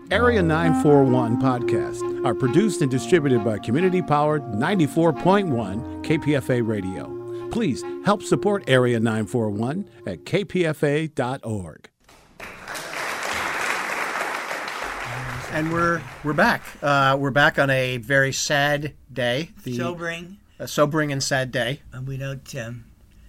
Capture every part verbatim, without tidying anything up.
Area nine forty-one podcasts are produced and distributed by community-powered ninety-four point one K P F A Radio. Please help support Area nine forty-one at k p f a dot org. And we're we're back. Uh, we're back on a very sad day. The, sobering. A sobering and sad day. And we don't. Um,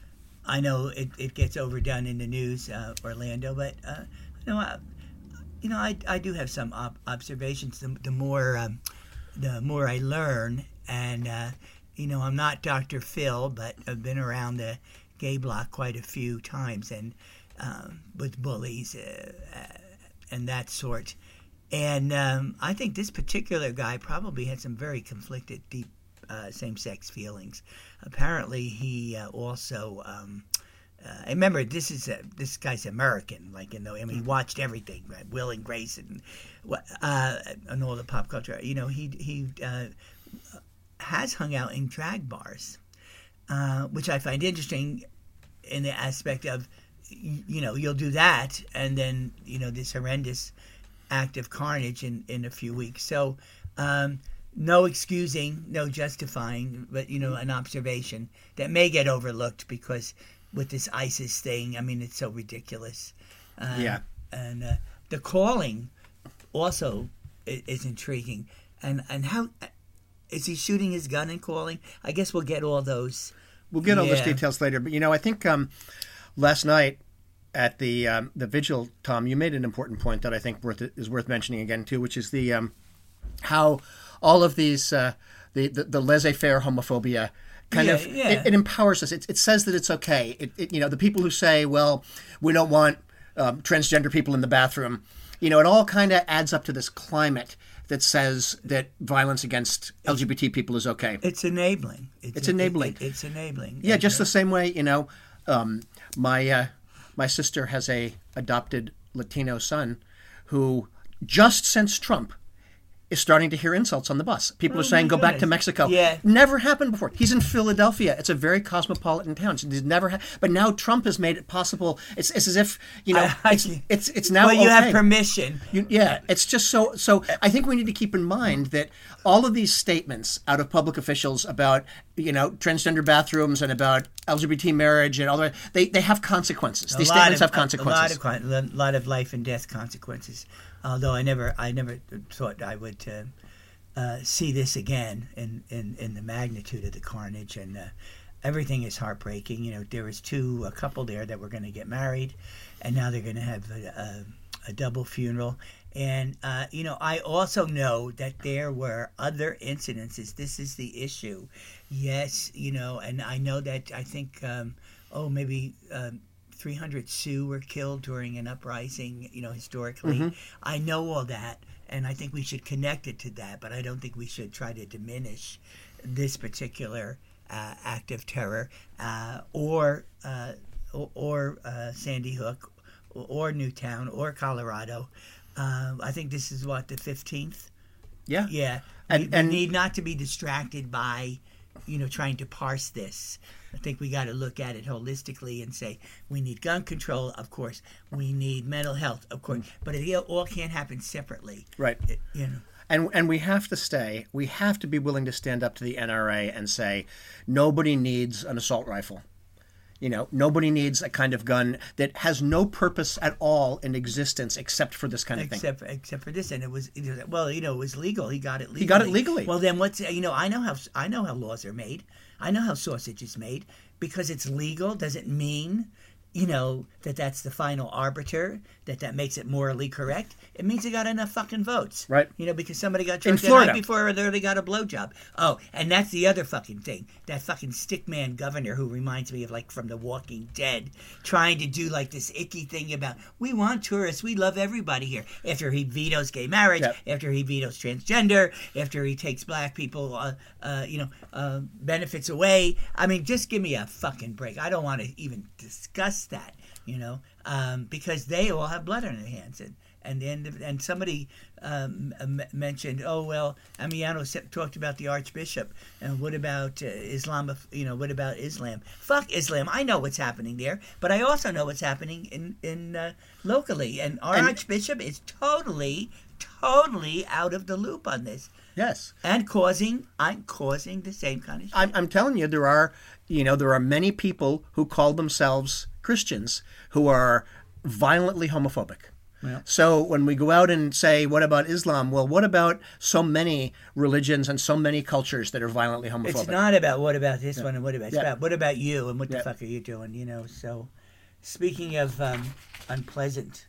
I know it, it gets overdone in the news, uh, Orlando, but uh, you know, I, you know, I, I do have some op- observations. The, the more um, the more I learn, and uh, you know, I'm not Doctor Phil, but I've been around the gay block quite a few times, and um, with bullies uh, uh, and that sort. And um, I think this particular guy probably had some very conflicted, deep uh, same-sex feelings. Apparently, he uh, also. Um, Uh, I remember this is a, this guy's American, like you know. I mean, he watched everything, right? Will and Grace, and uh, and all the pop culture. You know, he he uh, has hung out in drag bars, uh, which I find interesting in the aspect of, you know, you'll do that, and then you know this horrendous act of carnage in, in a few weeks. So, um, no excusing, no justifying, but you know, an observation that may get overlooked because. With this ISIS thing, I mean, it's so ridiculous. Uh, yeah. And uh, the calling also is, is intriguing. And and how is he shooting his gun and calling? I guess we'll get all those. We'll get all yeah. those details later. But you know, I think um, last night at the um, the vigil, Tom, you made an important point that I think worth is worth mentioning again too, which is the um, how all of these uh, the, the the laissez-faire homophobia. Kind yeah, of, yeah. It, it empowers us. It, it says that it's okay. It, it, you know, the people who say, "Well, we don't want um, transgender people in the bathroom," you know, it all kind of adds up to this climate that says that violence against L G B T people is okay. It's enabling. It's, it's enabling. It, it, it's enabling. Yeah, and, just uh, the same way, you know, um, my uh, my sister has a adopted Latino son who just since Trump. Is starting to hear insults on the bus. People oh are saying, go goodness. back to Mexico. Yeah. Never happened before. He's in Philadelphia. It's a very cosmopolitan town. It's never ha- but now Trump has made it possible. It's, it's as if, you know, I, it's, it's it's now Well, you okay. have permission. You, yeah, it's just so, so I think we need to keep in mind that all of these statements out of public officials about, you know, transgender bathrooms and about L G B T marriage and all that, they, they have consequences. A These lot statements of, have consequences. A lot of, a lot of life and death consequences. Although I never, I never thought I would uh, uh, see this again in, in, in the magnitude of the carnage, and uh, everything is heartbreaking. You know, there was two, a couple there that were going to get married, and now they're going to have a, a, a double funeral. And uh, you know, I also know that there were other incidences. This is the issue. Yes, you know, and I know that I think, um, oh, maybe. Um, three hundred Sioux were killed during an uprising, you know, historically. Mm-hmm. I know all that, and I think we should connect it to that, but I don't think we should try to diminish this particular uh, act of terror uh, or uh, or, or uh, Sandy Hook or Newtown or Colorado. Uh, I think this is, what, the fifteenth? Yeah. Yeah. And, we, and we need not to be distracted by, you know, trying to parse this. I think we got to look at it holistically and say we need gun control, of course. We need mental health, of course. But it all can't happen separately. Right. It, you know. And and we have to stay, we have to be willing to stand up to the N R A and say, nobody needs an assault rifle. You know, nobody needs a kind of gun that has no purpose at all in existence except for this kind of except, thing. Except for this, and it was, it was well, you know, it was legal. He got it legally. He got it legally. Well, then what's, you know, I know how I know how laws are made. I know how sausage is made. Because it's legal doesn't mean, you know, that that's the final arbiter, that that makes it morally correct. It means he got enough fucking votes. Right. You know, because somebody got drunk the Florida. night before or they got a blowjob. Oh, and that's the other fucking thing. That fucking stickman governor who reminds me of, like, from The Walking Dead, trying to do, like, this icky thing about, we want tourists, we love everybody here. After he vetoes gay marriage, yep. after he vetoes transgender, after he takes black people, uh, uh, you know, uh, benefits away. I mean, just give me a fucking break. I don't want to even discuss that, you know, um, because they all have blood on their hands. And and and, and somebody um, m- mentioned, oh, well, Amiano talked about the Archbishop. And what about uh, Islam? You know, what about Islam? Fuck Islam. I know what's happening there, but I also know what's happening in, in uh, locally. And our and, Archbishop is totally, totally out of the loop on this. Yes. And causing, I'm causing the same kind of shit. I'm, I'm telling you, there are, you know, there are many people who call themselves Christians who are violently homophobic. Yeah. So when we go out and say, what about Islam? Well, what about so many religions and so many cultures that are violently homophobic? It's not about what about this Yeah. one and what about, it's Yeah. about what about you and what the Yeah. fuck are you doing, you know? So speaking of um, unpleasant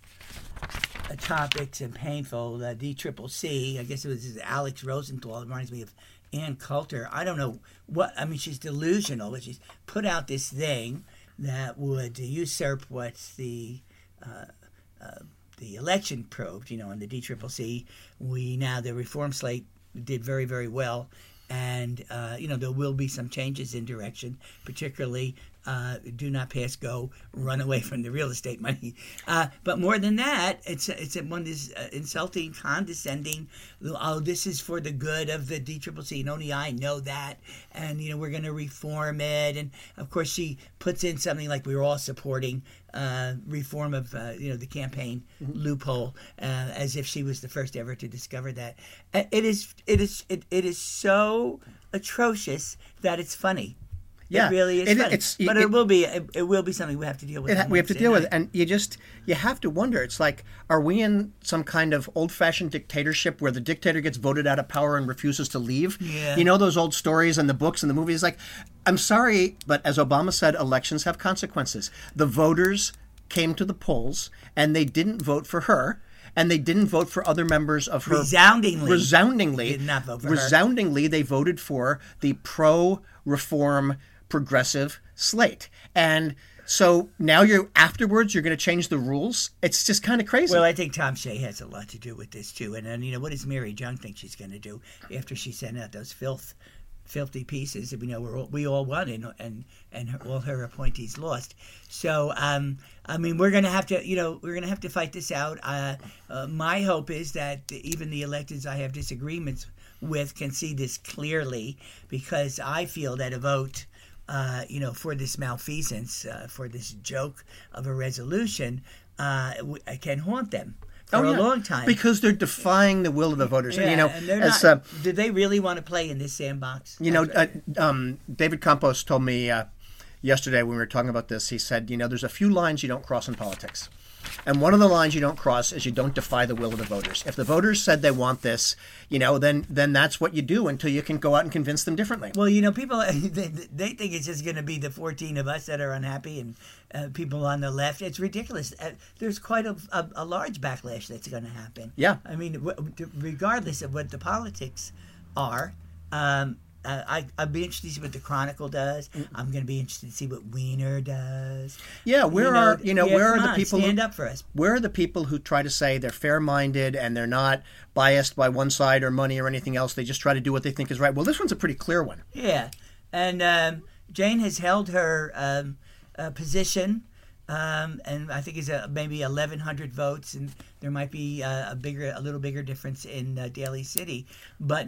uh, topics and painful, the D C C C, I guess it was Alex Rosenthal, it reminds me of Ann Coulter. I don't know what, I mean, she's delusional, but she's put out this thing that would usurp what the uh, uh, the election proved, you know, in the D C C C. We now, the reform slate did very, very well. And, uh, you know, there will be some changes in direction, particularly uh, do not pass go, run away from the real estate money. Uh, but more than that, it's it's one is uh, insulting, condescending. Oh, this is for the good of the D C C C, and only I know that. And, you know, we're going to reform it. And, of course, she puts in something like we're all supporting uh, reform of, uh, you know, the campaign mm-hmm. loophole, uh, as if she was the first ever to discover that. It is, it is, it, it is so atrocious that it's funny. Yeah, it really is it, funny. It's, but it, it will be it, it will be something we have to deal with. It, we have to deal with it, and you just you have to wonder. It's like, are we in some kind of old-fashioned dictatorship where the dictator gets voted out of power and refuses to leave? Yeah. You know those old stories and the books and the movies. Like, I'm sorry, but as Obama said, elections have consequences. The voters came to the polls and they didn't vote for her. And they didn't vote for other members of her. Resoundingly. Resoundingly. Did not vote for resoundingly, her. They voted for the pro-reform progressive slate. And so now you're afterwards you're going to change the rules. It's just kind of crazy. Well, I think Tom Shea has a lot to do with this too. And then, you know, what does Mary Jung think she's going to do after she sent out those filth filthy pieces that we know we're all, we all won and and and her, all her appointees lost. So um, I mean, we're going to have to, you know, we're going to have to fight this out. Uh, uh, my hope is that even the electeds I have disagreements with can see this clearly, because I feel that a vote, uh, you know, for this malfeasance, uh, for this joke of a resolution, uh, can haunt them. For oh, a yeah. long time, because they're defying the will of the voters. Yeah, and, you know, and they're as not, uh, do they really want to play in this sandbox? You know, uh, um, David Campos told me uh, yesterday when we were talking about this. He said, you know, there's a few lines you don't cross in politics, and one of the lines you don't cross is you don't defy the will of the voters. If the voters said they want this, you know, then then that's what you do until you can go out and convince them differently. Well, you know, people they, they think it's just going to be the fourteen of us that are unhappy and uh, people on the left. It's ridiculous. Uh, there's quite a, a, a large backlash that's going to happen. Yeah. I mean, w- regardless of what the politics are, um, uh, I, I'd be interested to see what the Chronicle does. I'm going to be interested to see what Wiener does. Yeah, where you know, are you know yeah, where are come the on, people? Stand who, up for us. Where are the people who try to say they're fair-minded and they're not biased by one side or money or anything else? They just try to do what they think is right. Well, this one's a pretty clear one. Yeah, and um, Jane has held her um, uh, position. Um, and I think it's a, maybe eleven hundred votes, and there might be a, a bigger, a little bigger difference in uh, Daly City. But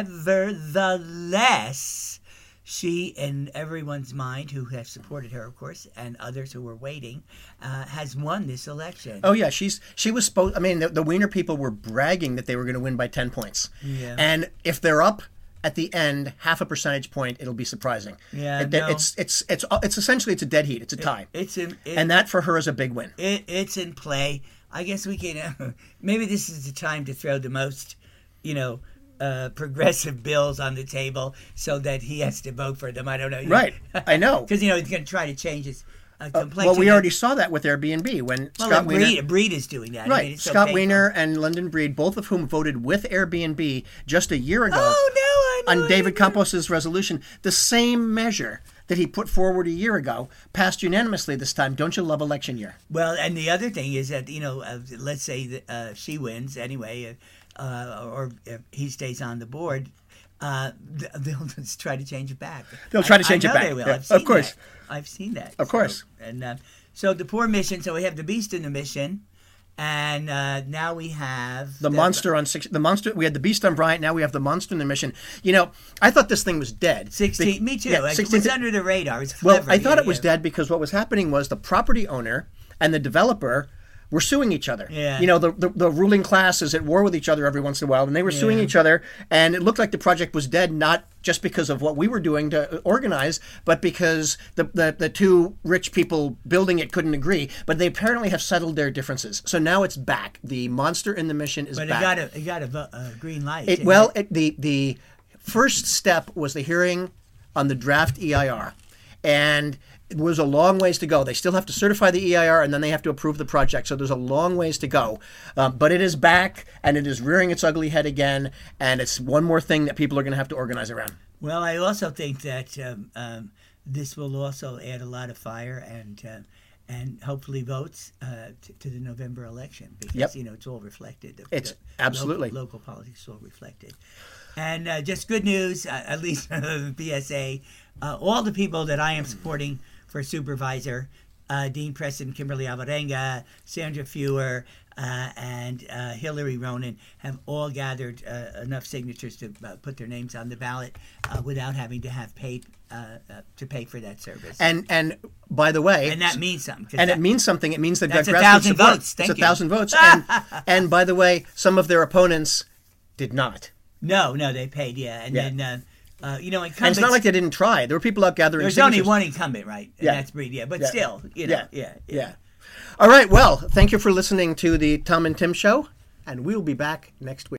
nevertheless, she, in everyone's mind, who has supported her, of course, and others who were waiting, uh, has won this election. Oh yeah, she's she was supposed. I mean, the, the Wiener people were bragging that they were going to win by ten points. Yeah. And if they're up at the end half a percentage point, it'll be surprising. Yeah, it, no. it's it's it's it's essentially it's a dead heat. It's a tie. It, it's in, it, and that for her is a big win. It, it's in play. I guess we can. Uh, maybe this is the time to throw the most, you know, uh, progressive bills on the table so that he has to vote for them. I don't know. Right. I know. Because you know he's going to try to change his uh, complexion. Uh, well, we already saw that with Airbnb when well, Scott Breed, Wiener. Breed is doing that. Right. I mean, it's so Scott painful. Wiener and London Breed, both of whom voted with Airbnb just a year ago. Oh no! I know, on David Campos's resolution, the same measure that he put forward a year ago passed unanimously this time. Don't you love election year? Well, and the other thing is that, you know, uh, let's say that uh, she wins anyway, uh, or if he stays on the board, uh, they'll just try to change it back. They'll try to change I, I it back. They will. Yeah, I've seen of course. That. I've seen that. Of so, course. And uh, so the poor mission. So we have the beast in the mission. And uh, now we have the, the monster on six. The monster. We had the beast on Bryant. Now we have the monster in the mission. You know, I thought this thing was dead. Sixteen. Be- me too. Yeah, sixteen, it was under the radar. It's clever. Well, I thought yeah, it was yeah. dead because what was happening was the property owner and the developer were suing each other. Yeah. You know, the, the the ruling class is at war with each other every once in a while, and they were suing Yeah. each other, and it looked like the project was dead, not just because of what we were doing to organize, but because the, the, the two rich people building it couldn't agree. But they apparently have settled their differences. So now it's back. The monster in the mission is But back. it got a it got a, vo- a green light. It, didn't well, it? it, the the first step was the hearing on the draft E I R, and it was a long ways to go. They still have to certify the E I R, and then they have to approve the project. So there's a long ways to go. Um, but it is back, and it is rearing its ugly head again, and it's one more thing that people are going to have to organize around. Well, I also think that um, um, this will also add a lot of fire and uh, and hopefully votes uh, to, to the November election because Yep. you know it's all reflected. The, It's the absolutely. local, local politics is all reflected. And uh, just good news, uh, at least B S A, uh, all the people that I am supporting for supervisor, uh, Dean Preston, Kimberly Alvarenga, Sandra Fewer, uh, and uh, Hillary Ronan have all gathered uh, enough signatures to uh, put their names on the ballot uh, without having to have paid uh, uh, to pay for that service. And and by the way, And that means something. 'cause and that- it means something. It means they've That's got a grassroots thousand support. votes. Thank it's a you. thousand votes. And, and by the way, some of their opponents did not. No, no, they paid, yeah. And Yeah. then, uh, uh, you know, And incumbents, it's not like they didn't try. There were people out gathering there's signatures. only one incumbent, right? And Yeah. that's Breed, yeah. But Yeah. still, you know, yeah, yeah. Yeah. All right. Well, thank you for listening to the Tom and Tim Show, and we'll be back next week.